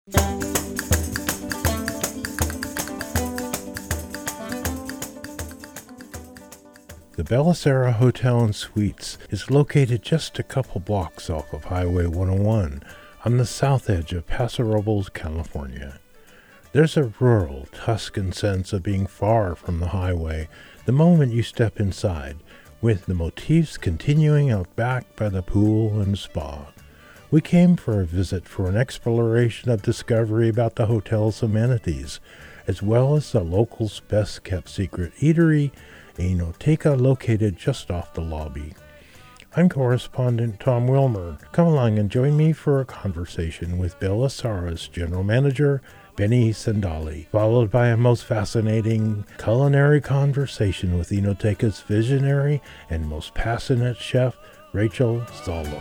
The Bellicera Hotel and Suites is located just a couple blocks off of Highway 101 on the south edge of Paso Robles, California. There's a rural, Tuscan sense of being far from the highway the moment you step inside, with the motifs continuing out back by the pool and spa. We came for a visit for an exploration of discovery about the hotel's amenities, as well as the locals' best-kept secret eatery, a Inoteca located just off the lobby. I'm correspondent Tom Wilmer. Come along and join me for a conversation with Bellicera's general manager, Benny Sandali, followed by a most fascinating culinary conversation with Inoteca's visionary and most passionate chef, Rachel Zallo.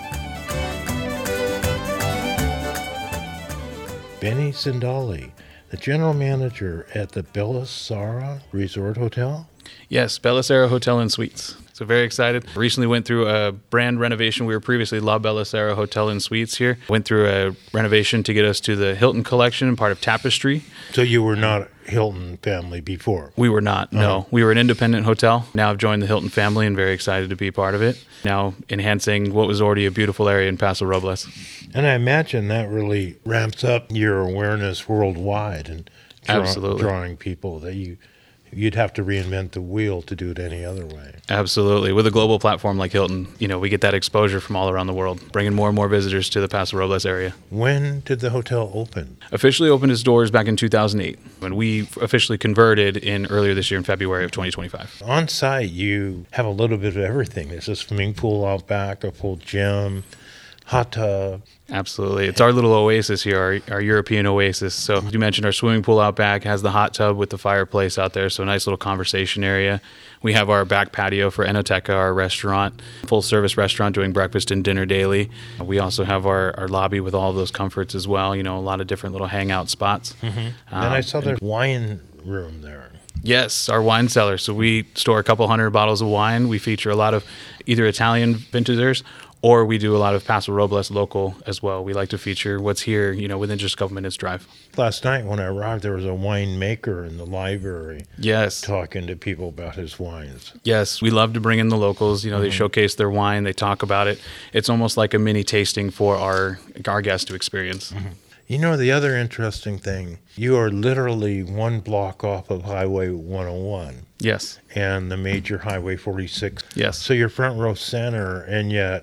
Benny Sandali, the general manager at the Bellicera Resort Hotel? Yes, Bellicera Hotel and Suites. So very excited. Recently went through a brand renovation. We were previously La Bellicera Hotel and Suites here. Went through a renovation to get us to the Hilton Collection, part of Tapestry. So you were not Hilton family before? We were not, no. We were an independent hotel. Now I've joined the Hilton family and very excited to be part of it. Now enhancing what was already a beautiful area in Paso Robles. And I imagine that really ramps up your awareness worldwide and Absolutely. Drawing people that you'd have to reinvent the wheel to do it any other way. Absolutely. With a global platform like Hilton, we get that exposure from all around the world, bringing more and more visitors to the Paso Robles area. When did the hotel open? Officially opened its doors back in 2008, when we officially converted earlier this year in February of 2025. On site, you have a little bit of everything. There's a swimming pool out back, a full gym, hot tub. Absolutely. It's our little oasis here, our European oasis. So you mentioned our swimming pool out back has the hot tub with the fireplace out there, so a nice little conversation area. We have our back patio for Inoteca, our restaurant, full-service restaurant doing breakfast and dinner daily. We also have our lobby with all of those comforts as well, a lot of different little hangout spots. Mm-hmm. And I saw there's wine room there. Yes, our wine cellar. So we store a couple hundred bottles of wine. We feature a lot of either Italian vintagers or we do a lot of Paso Robles local as well. We like to feature what's here, within just a couple minutes drive. Last night when I arrived, there was a winemaker in the library. Yes. Talking to people about his wines. Yes, we love to bring in the locals. They showcase their wine, they talk about it. It's almost like a mini tasting for our guests to experience. Mm-hmm. The other interesting thing, you are literally one block off of Highway 101. Yes. And the major Highway 46. Yes. So you're front row center, and yet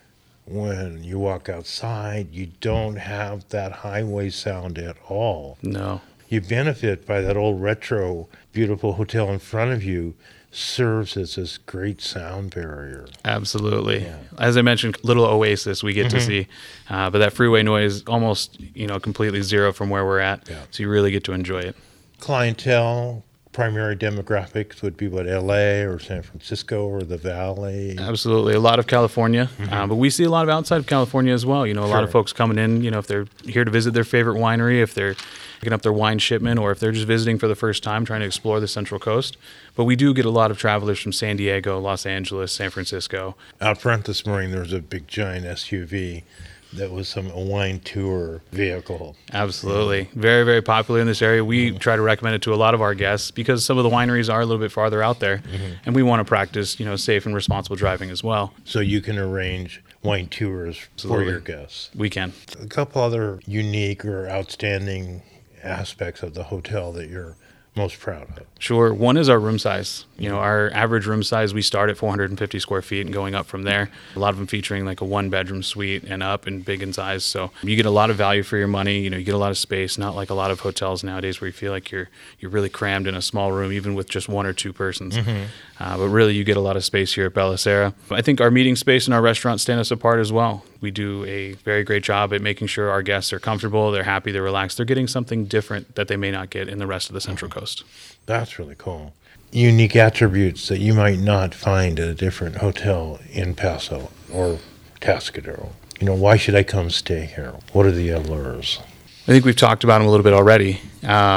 when you walk outside, you don't have that highway sound at all. No. You benefit by that old retro, beautiful hotel in front of you serves as this great sound barrier. Absolutely. Yeah. As I mentioned, little oasis we get to see, but that freeway noise almost, completely zero from where we're at. Yeah. So you really get to enjoy it. Clientele, primary demographics would be what, LA or San Francisco or the Valley? Absolutely. A lot of California, but we see a lot of outside of California as well. A lot of folks coming in, if they're here to visit their favorite winery, if they're picking up their wine shipment, or if they're just visiting for the first time trying to explore the Central Coast. But we do get a lot of travelers from San Diego, Los Angeles, San Francisco. Out front this morning, there was a big giant SUV that was a wine tour vehicle. Absolutely. Very, very popular in this area. We try to recommend it to a lot of our guests because some of the wineries are a little bit farther out there, and we want to practice, safe and responsible driving as well. So you can arrange wine tours for your guests. We can. A couple other unique or outstanding aspects of the hotel that you're most proud of? Sure. One is our room size. Our average room size, we start at 450 square feet and going up from there. A lot of them featuring like a one-bedroom suite and up and big in size. So you get a lot of value for your money. You get a lot of space, not like a lot of hotels nowadays where you feel like you're really crammed in a small room, even with just one or two persons. But really, you get a lot of space here at Bellicera. I think our meeting space and our restaurant stand us apart as well. We do a very great job at making sure our guests are comfortable, they're happy, they're relaxed. They're getting something different that they may not get in the rest of the Central Coast. That's really cool. Unique attributes that you might not find at a different hotel in Paso or Tascadero. Why should I come stay here? What are the allures? I think we've talked about them a little bit already.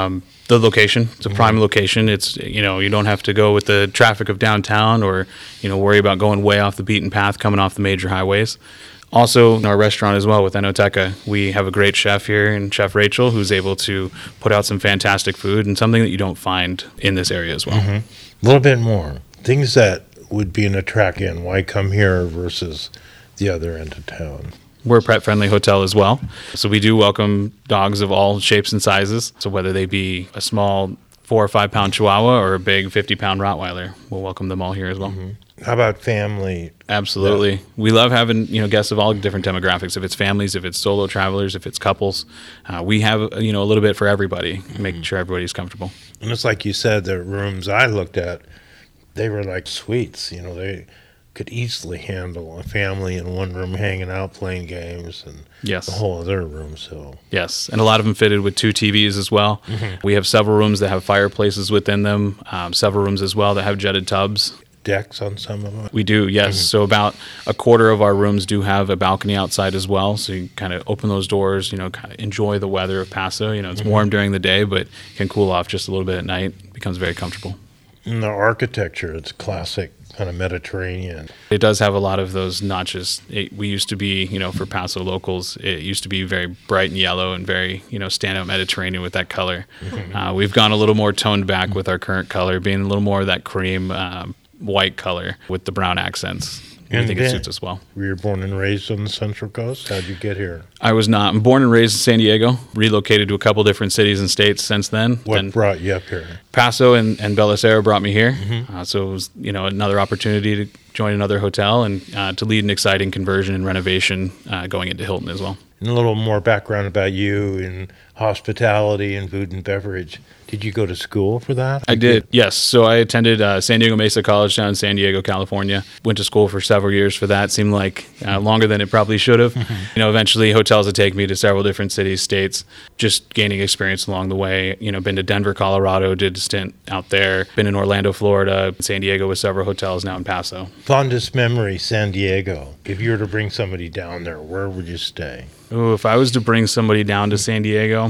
The location. It's a prime location. It's, you don't have to go with the traffic of downtown or, worry about going way off the beaten path coming off the major highways. Also, in our restaurant as well with Enoteca, we have a great chef here, and Chef Rachel, who's able to put out some fantastic food and something that you don't find in this area as well. A little bit more. Things that would be an attraction. Why come here versus the other end of town? We're a pet-friendly hotel as well. So we do welcome dogs of all shapes and sizes. So whether they be a small 4 or 5 pound Chihuahua or a big 50-pound Rottweiler, we'll welcome them all here as well. How about family? Absolutely. Yeah. We love having, guests of all different demographics. If it's families, if it's solo travelers, if it's couples, we have, a little bit for everybody, making sure everybody's comfortable. And it's like you said, the rooms I looked at, they were like suites. They could easily handle a family in one room hanging out playing games and Yes. the whole other room. So Yes, and a lot of them fitted with 2 TVs as well. We have several rooms that have fireplaces within them, several rooms as well that have jetted tubs. decks on some of them. We do, yes. So about a quarter of our rooms do have a balcony outside as well. So you kind of open those doors, kind of enjoy the weather of Paso. It's warm during the day, but can cool off just a little bit at night. It becomes very comfortable. And the architecture, it's classic kind of Mediterranean. It does have a lot of those notches. We used to be, for Paso locals, it used to be very bright and yellow and very, stand out Mediterranean with that color. We've gone a little more toned back with our current color, being a little more of that cream white color with the brown accents. I think it suits us well. Were you born and raised on the Central Coast? How'd you get here? I was not. I'm born and raised in San Diego, relocated to a couple different cities and states since then. What brought you up here? Paso and Belisara brought me here. So it was, another opportunity to join another hotel and to lead an exciting conversion and renovation going into Hilton as well. And a little more background about you in hospitality and food and beverage. Did you go to school for that? I did, yes. So I attended San Diego Mesa College down in San Diego, California. Went to school for several years for that. Seemed like longer than it probably should have. Eventually hotels would take me to several different cities, states, just gaining experience along the way. Been to Denver, Colorado, did a stint out there. Been in Orlando, Florida, San Diego with several hotels, now in Paso. Fondest memory, San Diego. If you were to bring somebody down there, where would you stay? Ooh, if I was to bring somebody down to San Diego,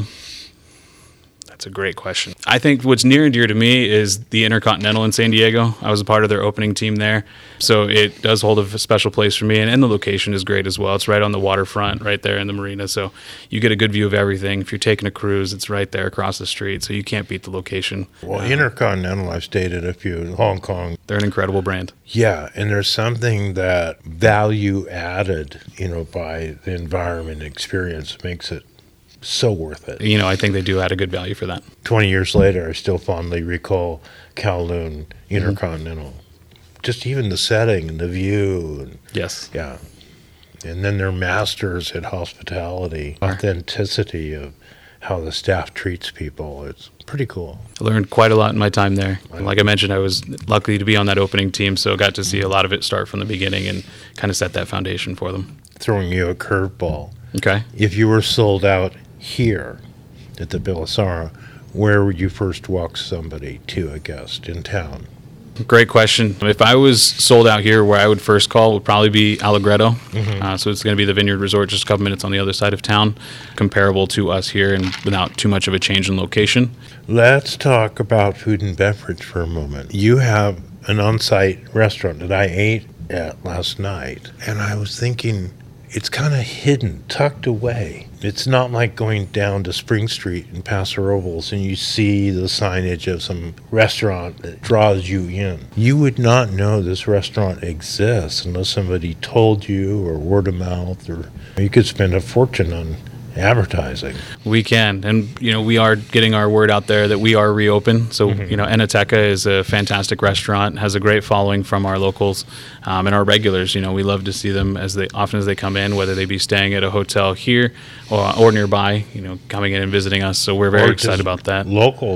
that's a great question. I think what's near and dear to me is the Intercontinental in San Diego. I was a part of their opening team there. So it does hold a special place for me. And the location is great as well. It's right on the waterfront, right there in the marina. So you get a good view of everything. If you're taking a cruise, it's right there across the street. So you can't beat the location. Well, Intercontinental, I've stayed at a few in Hong Kong. They're an incredible brand. Yeah, and there's something that value added, by the environment experience makes it so worth it. I think they do add a good value for that. 20 years later, I still fondly recall Kowloon Intercontinental. Just even the setting and the view. And, yes. Yeah. And then they're masters at hospitality, authenticity of how the staff treats people. It's pretty cool. I learned quite a lot in my time there. Like I mentioned, I was lucky to be on that opening team, so I got to see a lot of it start from the beginning and kind of set that foundation for them. Throwing you a curveball. Okay. If you were sold out here at the Belisara, where would you first walk somebody to, a guest in town? Great question. If I was sold out here, where I would first call would probably be Allegretto. So it's going to be the Vineyard Resort, just a couple minutes on the other side of town, comparable to us here and without too much of a change in location. Let's talk about food and beverage for a moment. You have an on-site restaurant that I ate at last night, and I was thinking it's kind of hidden, tucked away. It's not like going down to Spring Street in Paso Robles and you see the signage of some restaurant that draws you in. You would not know this restaurant exists unless somebody told you, or word of mouth, or you could spend a fortune on advertising. We can, and we are getting our word out there that we are reopened. So Enoteca is a fantastic restaurant, has a great following from our locals and our regulars. We love to see them as often as they come in, whether they be staying at a hotel here or nearby, coming in and visiting us. So we're very excited about that.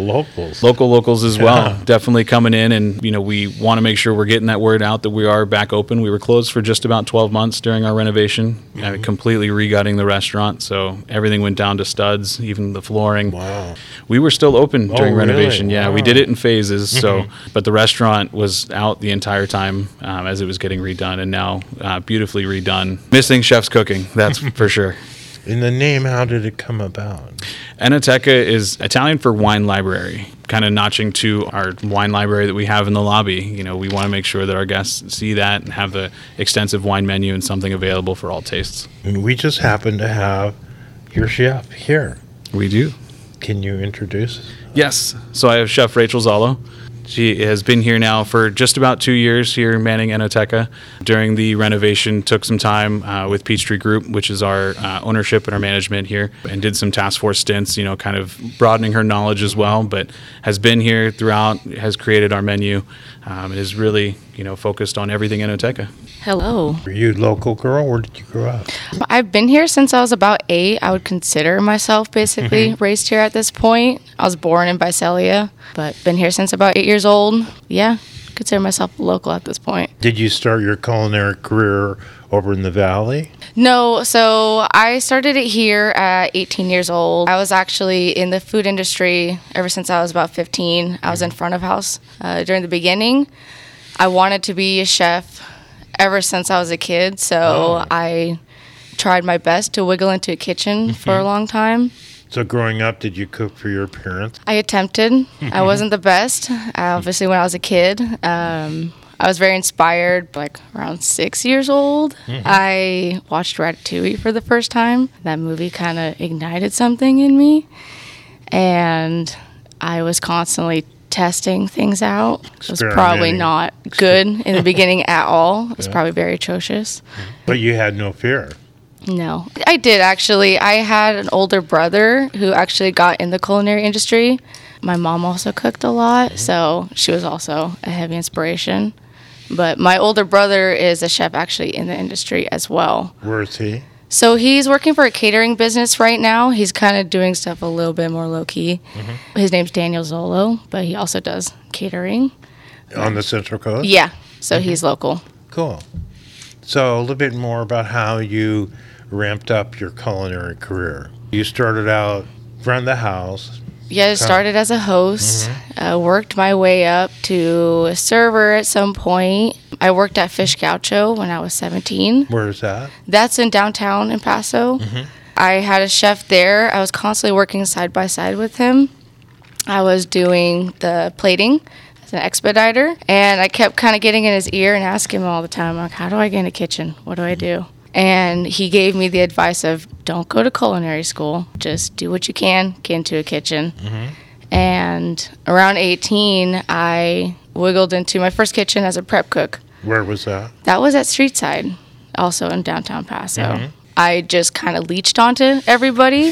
Locals as well, definitely coming in, and we want to make sure we're getting that word out that we are back open. We were closed for just about 12 months during our renovation, completely regutting the restaurant. So everything went down to studs, even the flooring. Wow. We were still open during renovation. Really? Yeah, wow. We did it in phases. So, but the restaurant was out the entire time as it was getting redone, and now beautifully redone. Missing chef's cooking, that's for sure. In the name, how did it come about? Enoteca is Italian for wine library, kind of notching to our wine library that we have in the lobby. You know, we want to make sure that our guests see that and have the extensive wine menu and something available for all tastes. And we just happen to have your chef here. We do. Can you introduce us? Yes. So I have Chef Rachel Zollo. She has been here now for just about 2 years here manning Enoteca. During the renovation, took some time with Peachtree Group, which is our ownership and our management here, and did some task force stints, you know, kind of broadening her knowledge as well, but has been here throughout, has created our menu, and is really, you know, focused on everything Enoteca. Hello. Are you a local girl? Where did you grow up? I've been here since I was about 8. I would consider myself basically raised here at this point. I was born in Visalia, but been here since about 8 years old. Yeah, consider myself local at this point. Did you start your culinary career over in the Valley? No, so I started it here at 18 years old. I was actually in the food industry ever since I was about 15. I was in front of house during the beginning. I wanted to be a chef ever since I was a kid, so I tried my best to wiggle into a kitchen for a long time. So growing up, did you cook for your parents? I attempted. I wasn't the best, obviously, when I was a kid. I was very inspired, like around 6 years old. I watched Ratatouille for the first time. That movie kind of ignited something in me, and I was constantly testing things out. It was probably not good in the beginning at all. It was probably very atrocious. But you had no fear. No. I did, actually. I had an older brother who actually got in the culinary industry. My mom also cooked a lot, so she was also a heavy inspiration. But my older brother is a chef actually in the industry as well. Where is he? So he's working for a catering business right now. He's kind of doing stuff a little bit more low-key. His name's Daniel Zollo, but he also does catering. On the Central Coast? Yeah, so he's local. Cool. So a little bit more about how you ramped up your culinary career. You started out front of the house. Yeah, I started as a host, worked my way up to a server at some point. I worked at Fish Gaucho when I was 17. Where is that? That's in downtown El Paso. I had a chef there. I was constantly working side by side with him. I was doing the plating as an expediter, and I kept kind of getting in his ear and asking him all the time, like, how do I get in a kitchen? What do I do? And he gave me the advice of don't go to culinary school. Just do what you can, get into a kitchen. And around 18, I wiggled into my first kitchen as a prep cook. Where was that? That was at Streetside, also in downtown Paso. I just kind of leached onto everybody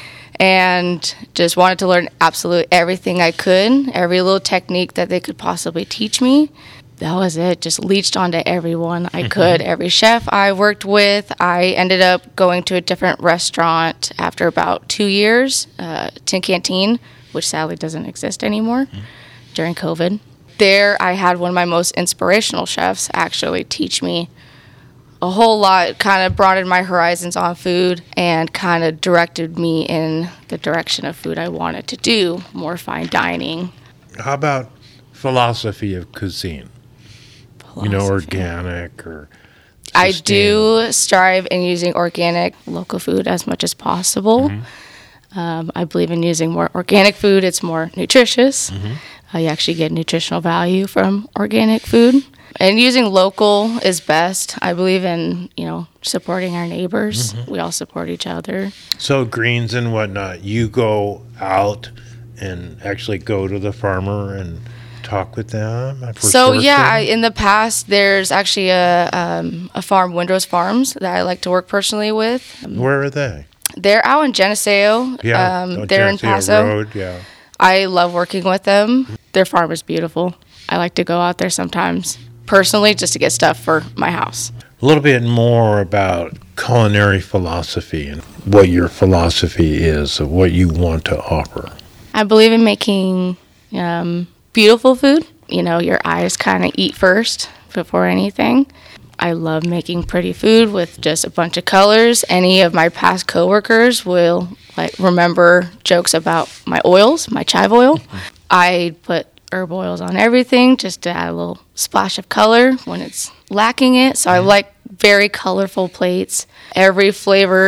and just wanted to learn absolutely everything I could, every little technique that they could possibly teach me. That was it. Just leached onto everyone I could. Every chef I worked with. I ended up going to a different restaurant after about 2 years, Tin Canteen, which sadly doesn't exist anymore during COVID. There, I had one of my most inspirational chefs actually teach me a whole lot, kind of broadened my horizons on food and kind of directed me in the direction of food I wanted to do, more fine dining. How about philosophy of cuisine? You know, organic or I do strive in using organic local food as much as possible. I believe in using more organic food. It's more nutritious. You actually get nutritional value from organic food. And using local is best. I believe in, you know, supporting our neighbors. We all support each other. So greens and whatnot, you go out and actually go to the farmer and talk with them? So yeah, in the past, there's actually a farm, Windrose Farms, that I like to work personally with. Where are they? They're out in Geneseo. Yeah, they're in Paso. Road, yeah. I love working with them. Their farm is beautiful. I like to go out there sometimes, personally, just to get stuff for my house. A little bit more about culinary philosophy and what your philosophy is, of what you want to offer. I believe in making beautiful food. You know, your eyes kind of eat first before anything. I love making pretty food with just a bunch of colors. Any of my past coworkers will remember jokes about my oils, my chive oil. I put herb oils on everything just to add a little splash of color when it's lacking it. So I like very colorful plates. Every flavor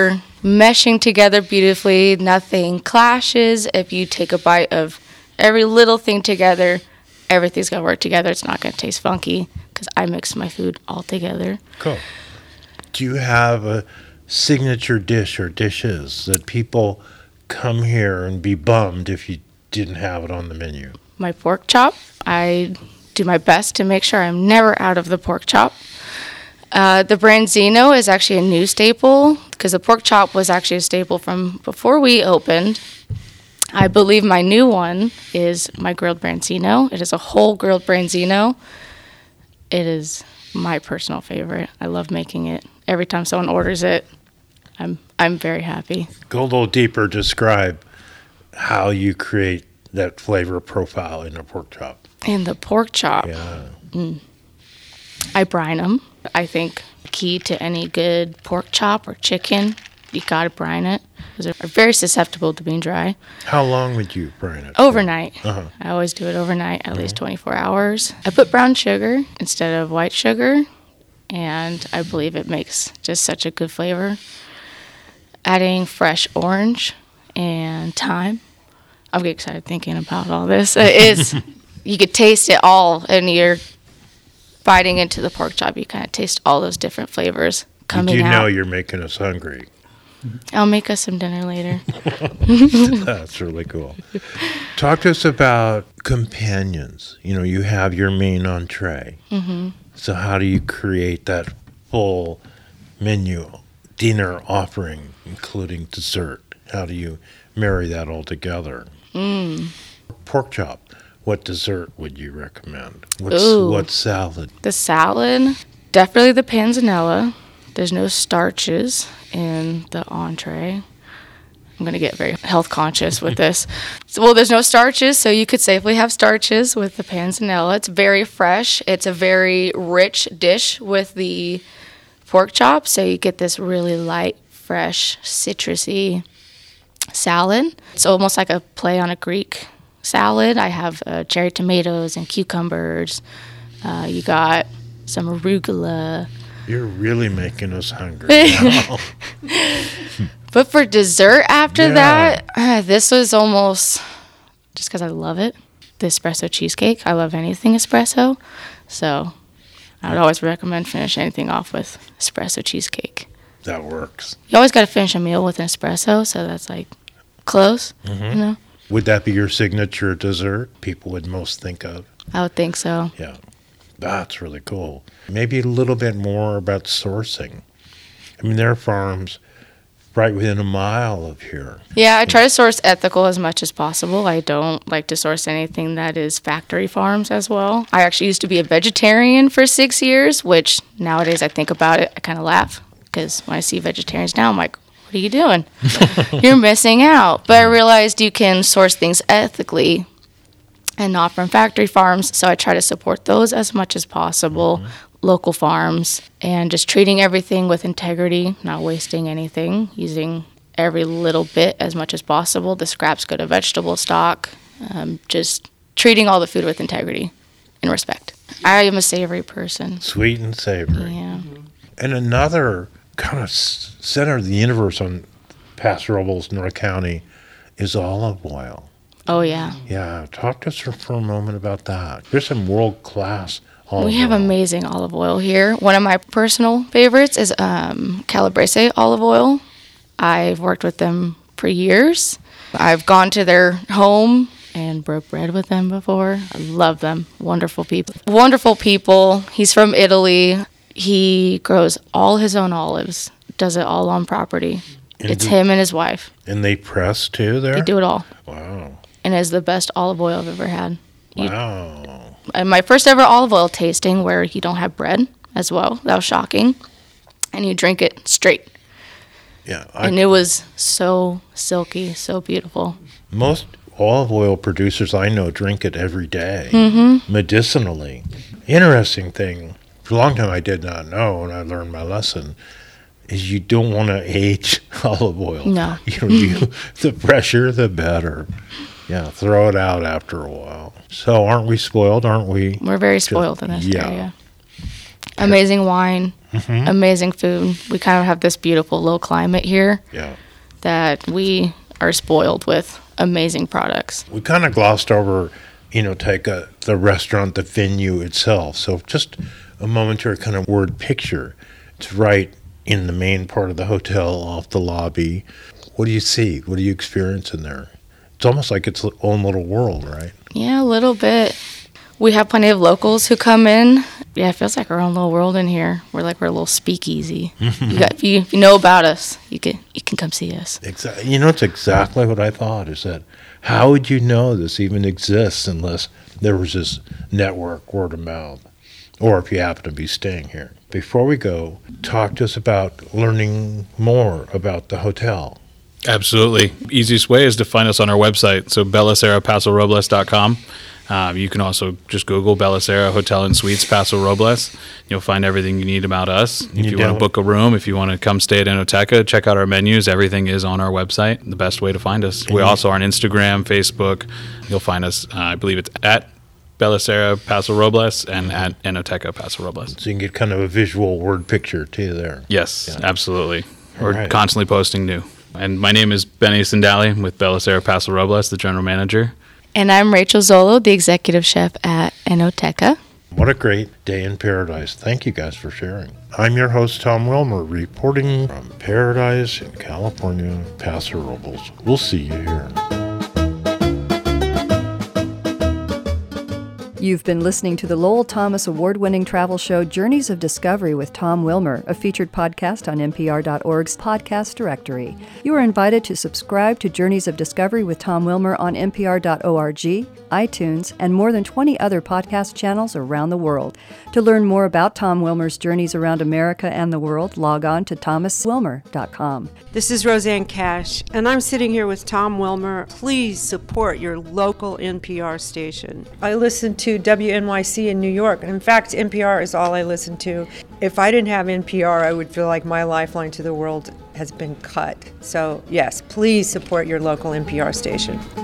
meshing together beautifully. Nothing clashes. If you take a bite of every little thing together, everything's going to work together. It's not going to taste funky because I mix my food all together. Cool. Do you have a signature dish or dishes that people come here and be bummed if you didn't have it on the menu? My pork chop. I do my best to make sure I'm never out of the pork chop. The branzino is actually a new staple because the pork chop was actually a staple from before we opened. I believe my new one is my grilled branzino. It is a whole grilled branzino. It is my personal favorite. I love making it. Every time someone orders it, I'm very happy. Go a little deeper. Describe how you create that flavor profile in a pork chop. In the pork chop, Yeah. I brine them. I think key to any good pork chop or chicken, you gotta brine it because they're very susceptible to being dry. How long would you brine it? Overnight. Uh-huh. I always do it overnight, at least 24 hours. I put brown sugar instead of white sugar, and I believe it makes just such a good flavor. Adding fresh orange and thyme. I'm getting excited thinking about all this. You could taste it all, and you're biting into the pork chop. You kind of taste all those different flavors coming You out. know you're making us hungry. I'll make us some dinner later. That's really cool. Talk to us about companions. You know, you have your main entree. Mm-hmm. So how do you create that full menu, dinner offering, including dessert? How do you marry that all together? Pork chop. What dessert would you recommend? What salad? The salad, definitely the panzanella. There's no starches in the entree. I'm going to get very health conscious with this. Well, there's no starches, so you could safely have starches with the panzanella. It's very fresh. It's a very rich dish with the pork chop, so you get this really light, fresh, citrusy salad. It's almost like a play on a Greek salad. I have cherry tomatoes and cucumbers. You got some arugula. You're really making us hungry now. But for dessert after Yeah. that, this was almost, just because I love it, the espresso cheesecake. I love anything espresso. So I would always recommend finish anything off with espresso cheesecake. That works. You always got to finish a meal with an espresso, so that's like close, you know? Would that be your signature dessert people would most think of? I would think so. Yeah. That's really cool. Maybe a little bit more about sourcing. I mean, there are farms right within a mile of here. Yeah, I try to source ethical as much as possible. I don't like to source anything that is factory farms as well. I actually used to be a vegetarian for 6 years, which nowadays I think about it, I kind of laugh because when I see vegetarians now, I'm like, what are you doing? You're missing out. But I realized you can source things ethically and not from factory farms, so I try to support those as much as possible, local farms, and just treating everything with integrity, not wasting anything, using every little bit as much as possible. The scraps go to vegetable stock, just treating all the food with integrity and respect. I am a savory person. Sweet and savory. Yeah. And another kind of center of the universe on Paso Robles, North County, is olive oil. Oh, yeah. Yeah, talk to us for a moment about that. There's some world-class olive We have oil. amazing olive oil here. One of my personal favorites is Calabrese olive oil. I've worked with them for years. I've gone to their home and broke bread with them before. I love them. Wonderful people. Wonderful people. He's from Italy. He grows all his own olives, does it all on property. It's him and his wife. And they press too there? They do it all. Wow. And it's the best olive oil I've ever had. Wow. And my first ever olive oil tasting where you don't have bread as well. That was shocking. And you drink it straight. Yeah. And it was so silky, so beautiful. Most olive oil producers I know drink it every day, medicinally. Interesting thing, for a long time I did not know, and I learned my lesson, is you don't want to age olive oil. No. The fresher, the better. Yeah, throw it out after a while. So aren't we spoiled? Aren't we? We're very spoiled in this yeah. area. Amazing wine. amazing food. We kind of have this beautiful low climate here that we are spoiled with amazing products. We kind of glossed over, the restaurant, the venue itself. So just a momentary kind of word picture. It's right in the main part of the hotel, off the lobby. What do you see? What do you experience in there? It's almost like its own little world, right? Yeah, a little bit. We have plenty of locals who come in. Yeah, it feels like our own little world in here. We're a little speakeasy. If you know about us, you can come see us. Exactly. It's exactly what I thought, is that how would you know this even exists unless there was this network, word of mouth, or if you happen to be staying here. Before we go, talk to us about learning more about the hotel. Absolutely. Easiest way is to find us on our website, so BelliceraPasoRobles.com. You can also just Google Bellicera Hotel and Suites Paso Robles. You'll find everything you need about us. If you want to book a room, if you want to come stay at Enoteca, check out our menus. Everything is on our website. The best way to find us. We also are on Instagram, Facebook. You'll find us, I believe it's at Bellicera Paso Robles and at Enoteca Paso Robles. So you can get kind of a visual word picture too there. Yes, absolutely. We're constantly posting new. And my name is Benny Sindali with Bellicera Paso Robles, the general manager. And I'm Rachel Zolo, the executive chef at Enoteca. What a great day in paradise. Thank you guys for sharing. I'm your host, Tom Wilmer, reporting from Paradise in California, Paso Robles. We'll see you here. You've been listening to the Lowell Thomas award-winning travel show Journeys of Discovery with Tom Wilmer, a featured podcast on NPR.org's podcast directory. You are invited to subscribe to Journeys of Discovery with Tom Wilmer on NPR.org, iTunes, and more than 20 other podcast channels around the world. To learn more about Tom Wilmer's journeys around America and the world, log on to thomaswilmer.com. This is Roseanne Cash, and I'm sitting here with Tom Wilmer. Please support your local NPR station. I listen to WNYC in New York. In fact, NPR is all I listen to. If I didn't have NPR, I would feel like my lifeline to the world has been cut. So yes, please support your local NPR station.